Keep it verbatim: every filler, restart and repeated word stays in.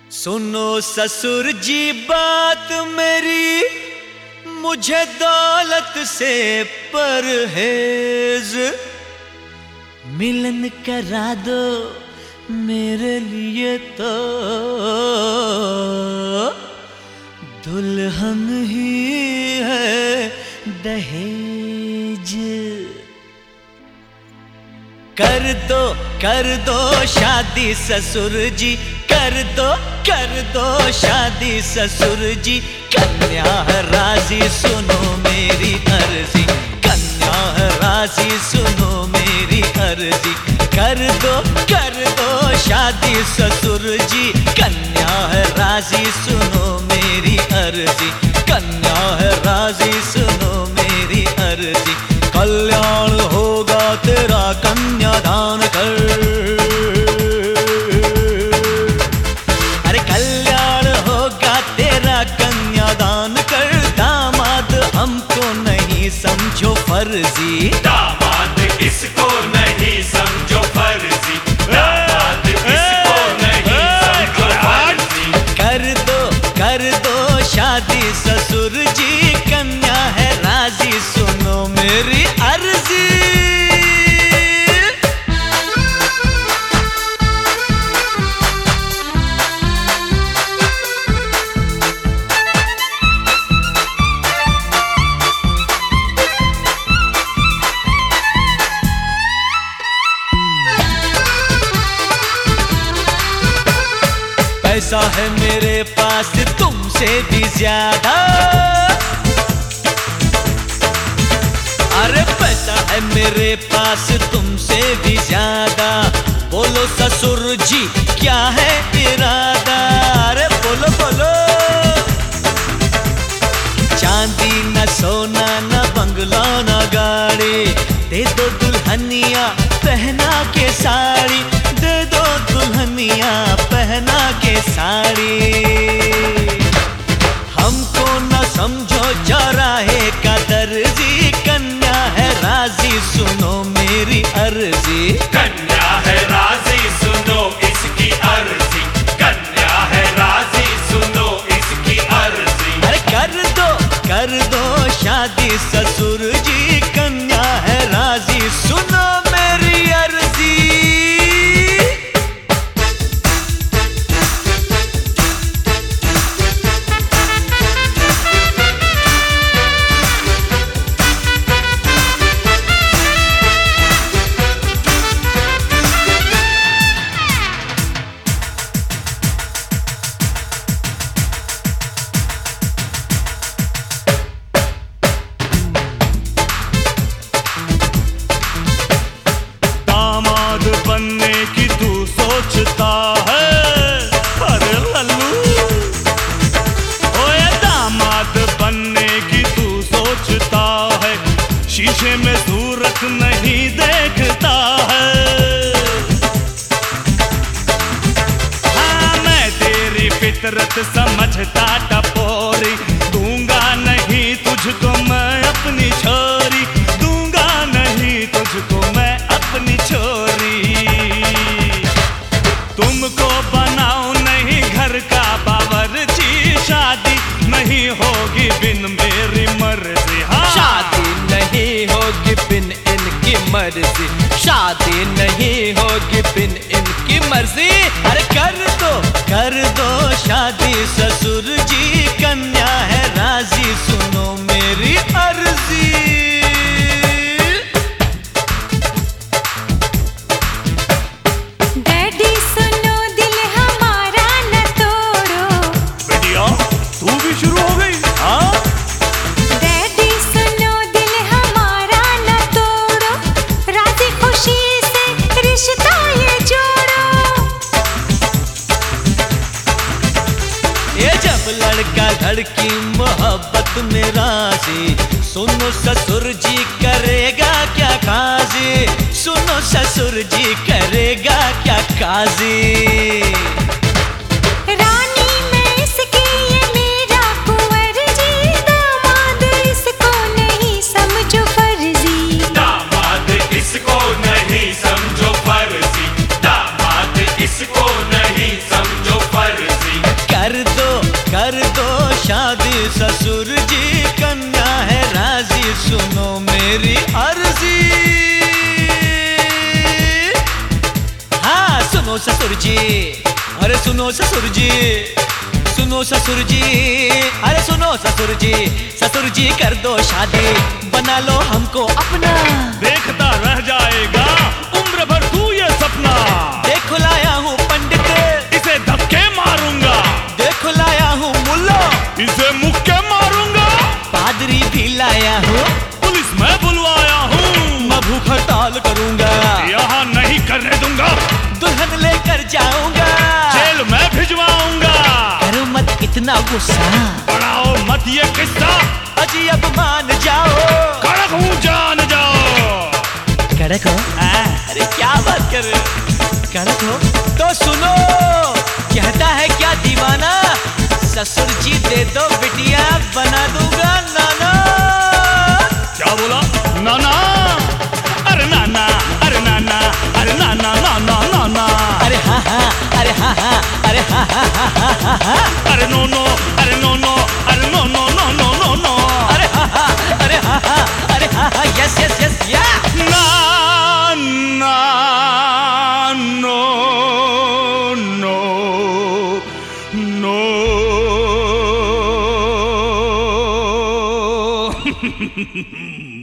सुनो ससुर जी बात मेरी, मुझे दौलत से परहेज, मिलन करा दो मेरे लिए तो दुल्हन ही है दहेज। कर दो कर दो शादी ससुर जी, कर दो कर दो शादी ससुर जी, कन्या है राजी सुनो मेरी अर्जी, कन्या है राजी सुनो मेरी अर्जी। कर दो कर दो शादी ससुर जी, कन्या है राजी सुनो मेरी अर्जी, कन्या है राजी सुनो मेरी अर्जी। कल्याण होगा तेरा कन्यादान कर, अरे कल्याण होगा तेरा कन्यादान कर। दामाद हमको नहीं समझो फर्जी, दामाद इसको नहीं समझो फर्जी, दामाद इसको नहीं समझो फर्जी। कर दो कर दो शादी ससुर जी, कन्या है राजी सुनो मेरी अर्जी। पैसा है मेरे पास तुमसे भी ज्यादा, अरे पैसा है मेरे पास तुमसे भी ज्यादा। बोलो ससुर जी क्या है इरादा, अरे बोलो बोलो। चांदी न सोना न बंगला न गाड़ी, दे दो दुल्हनिया पहना के साड़ी, दे दो दुल्हनिया पहना के साड़ी। हमको न समझो चौराहे का दर्जी, कन्या है राजी सुनो मेरी अर्जी, कन्या है राजी सुनो इसकी अर्जी, कन्या है राजी सुनो इसकी अर्जी। अरे कर दो कर दो शादी ससुर जी, कन्या है राजी सुनो मेरी अर्जी। बनने की तू सोचता है, अरे लल्लू ओए दामाद बनने की तू सोचता है, शीशे में सूरत नहीं देखता है। हाँ मैं तेरी फितरत समझता टपोरी, दूंगा नहीं तुझको मैं अपनी छोरी, दूंगा नहीं तुझको मैं अपनी छोरी। तुमको बनाओ नहीं घर का बावर्ची, शादी नहीं होगी बिन मेरी मर्जी। हाँ शादी नहीं होगी बिन इनकी मर्जी, शादी नहीं होगी बिन इनकी मर्जी। अरे कर दो कर दो शादी ससुर जी, कन्या है राजी सुनो मेरी अर्जी। शुरू हो गई हाँ? डैडी सुनो दिल हमारा न तोड़ो, राजी खुशी से रिश्ता ये जोड़ो। ये जब लड़का लड़की मोहब्बत में राजी, सुनो ससुर जी करेगा क्या काजी, सुनो ससुर जी करेगा क्या काजी। इसको नहीं समझो फर्जी। शादी ससुर जी, कन्या है राजी सुनो मेरी अर्जी। हाँ सुनो ससुर जी, अरे सुनो ससुर जी, सुनो ससुर जी, अरे सुनो ससुर जी, ससुर जी कर दो शादी, बना लो हमको अपना। देखता रह जाएगा उम्र भर तू ये सपना। देखो लाया हूँ पंडित, इसे धक्के मारूंगा। देखो लाया हूँ मुल्ला, इसे मुक्के मारूंगा। पादरी भी लाया हूँ, पुलिस मैं बुलवाया हूँ। मैं भूख हड़ताल करूंगा, यहाँ नहीं करने दूंगा। दुल्हन लेकर जाऊंगा, जेल में भिजवाऊंगा। करो मत इतना गुस्सा, बढ़ाओ मत ये किस्सा। अजी अब मान जाओ, कड़क हूँ जान जाओ। कड़क हो? अरे क्या बात कर रहे हो? कड़क हो तो सुनो, कहता है क्या दीवाना, ससुर जी दे दो बिटिया, बना दूंगा नाना। क्या बोला? नाना? अरे नाना, अरे नाना, अरे नाना, नाना, नाना। अरे हाँ हाँ, अरे हाँ हाँ, अरे हाँ हाँ हाँ हाँ हाँ हाँ। अरे नो नो, अरे नो नो, अरे no no no no no no. अरे हाँ हाँ, अरे हाँ हाँ, अरे हाँ हाँ, यस यस यस या। ना ना नो नो नो